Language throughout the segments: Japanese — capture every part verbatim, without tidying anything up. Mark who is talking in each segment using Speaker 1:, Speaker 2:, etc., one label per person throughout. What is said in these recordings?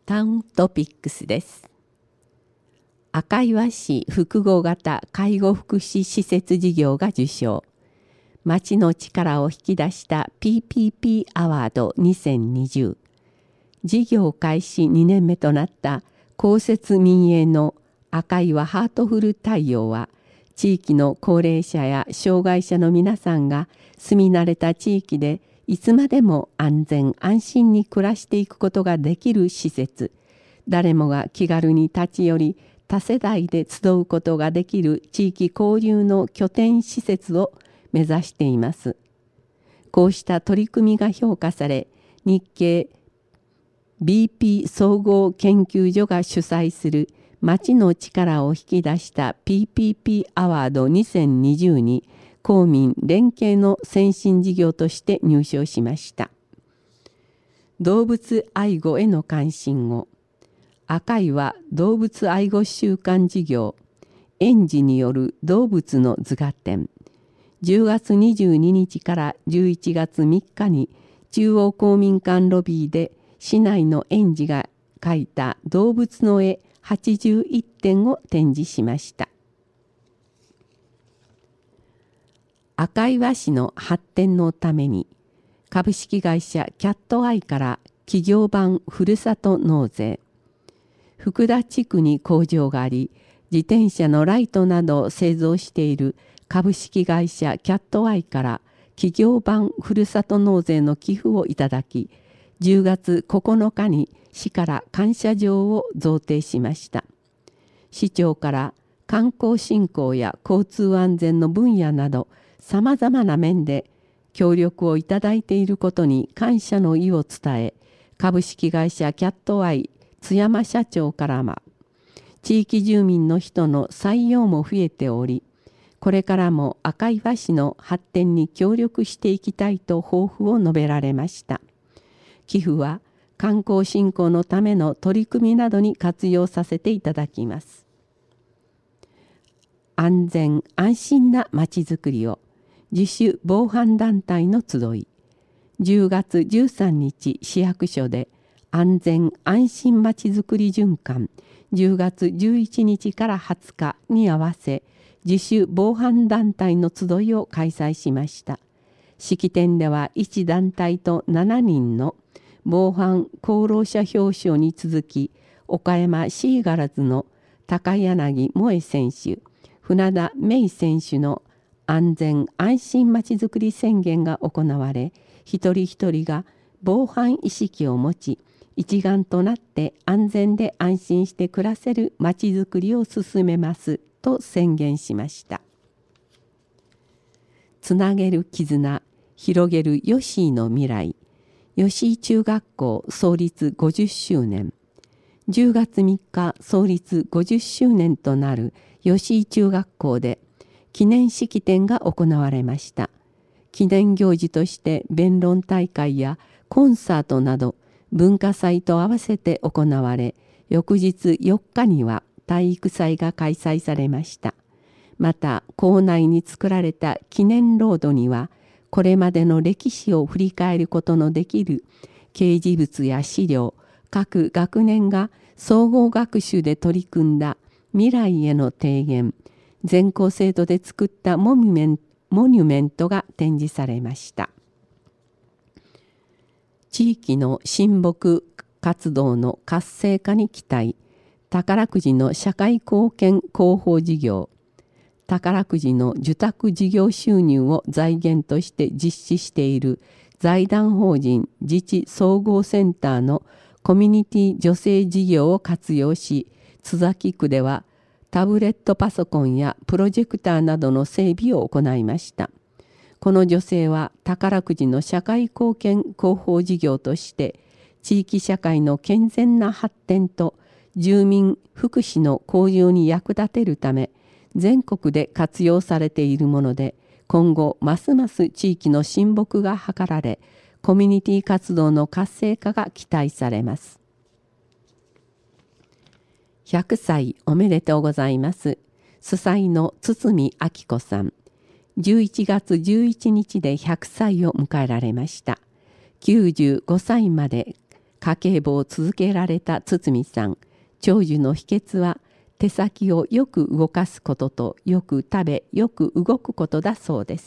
Speaker 1: タウントピックスです。赤岩市複合型介護福祉施設事業が受賞。町の力を引き出した ピーピーピー アワードにせんにじゅう。事業開始にねんめとなった公設民営の赤岩ハートフル太陽は、地域の高齢者や障害者の皆さんが住み慣れた地域でいつまでも安全安心に暮らしていくことができる施設、誰もが気軽に立ち寄り多世代で集うことができる地域交流の拠点施設を目指しています。こうした取り組みが評価され、日経 ビーピー 総合研究所が主催する町の力を引き出した ピーピーピー アワードにせんにじゅうに公民連携の先進事業として入賞しました。動物愛護への関心を、赤岩動物愛護週間事業、園児による動物の図画展、じゅうがつにじゅうににちからじゅういちがつみっかに中央公民館ロビーで市内の園児が描いた動物の絵はちじゅういってんを展示しました。赤岩市の発展のために株式会社キャットアイから企業版ふるさと納税、福田地区に工場があり自転車のライトなどを製造している株式会社キャットアイから企業版ふるさと納税の寄付をいただき、じゅうがつここのかに市から感謝状を贈呈しました。市長から観光振興や交通安全の分野などさまざまな面で協力をいただいていることに感謝の意を伝え、株式会社キャットアイ津山社長からは、地域住民の人の採用も増えており、これからも赤岩市の発展に協力していきたいと抱負を述べられました。寄付は観光振興のための取り組みなどに活用させていただきます。安全安心なまちづくりを、自主防犯団体の集い、じゅうがつじゅうさんにち市役所で安全安心まちづくり循環じゅうがつじゅういちにちからはつかに合わせ、自主防犯団体の集いを開催しました。式典ではいち団体としちにんの防犯功労者表彰に続き、岡山シーガラズの高柳萌選手、船田芽衣選手の安全安心まちづくり宣言が行われ、一人一人が防犯意識を持ち、一丸となって安全で安心して暮らせるまちづくりを進めますと宣言しました。つなげる絆、広げる吉井の未来、吉井中学校創立ごじゅっしゅうねん、じゅうがつみっか創立ごじゅっしゅうねんとなる吉井中学校で記念式典が行われました。記念行事として弁論大会やコンサートなど文化祭と合わせて行われ、翌日よっかには体育祭が開催されました。また校内に作られた記念ロードには、これまでの歴史を振り返ることのできる掲示物や資料、各学年が総合学習で取り組んだ未来への提言、全校生徒で作ったモニュメントモニュメントが展示されました。地域の親睦活動の活性化に期待、宝くじの社会貢献広報事業、宝くじの受託事業収入を財源として実施している財団法人自治総合センターのコミュニティ女性事業を活用し、津崎区ではタブレットパソコンやプロジェクターなどの整備を行いました。この女性は宝くじの社会貢献広報事業として地域社会の健全な発展と住民福祉の向上に役立てるため全国で活用されているもので、今後ますます地域の親睦が図られ、コミュニティ活動の活性化が期待されます。ひゃくさいおめでとうございます。主催の堤明子さん。じゅういちがつじゅういちにちでひゃくさいを迎えられました。きゅうじゅうごさいまで家計簿を続けられた堤さん、長寿の秘訣は手先をよく動かすこととよく食べよく動くことだそうです。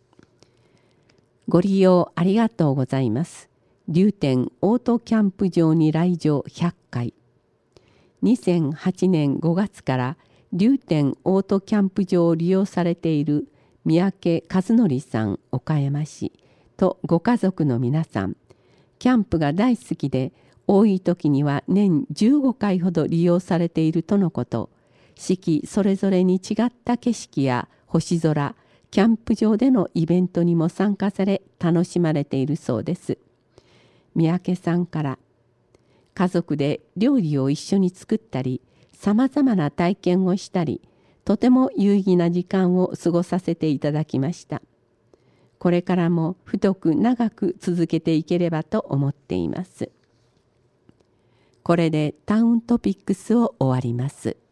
Speaker 1: ご利用ありがとうございます。龍天オートキャンプ場に来場ひゃっかい。にせんはちねんごがつから龍天オートキャンプ場を利用されている三宅和則さん、岡山市とご家族の皆さん、キャンプが大好きで多い時には年じゅうごかいほど利用されているとのこと。四季それぞれに違った景色や星空、キャンプ場でのイベントにも参加され楽しまれているそうです。三宅さんから、家族で料理を一緒に作ったり、さまざまな体験をしたり、とても有意義な時間を過ごさせていただきました。これからも太く長く続けていければと思っています。これでタウントピックスを終わります。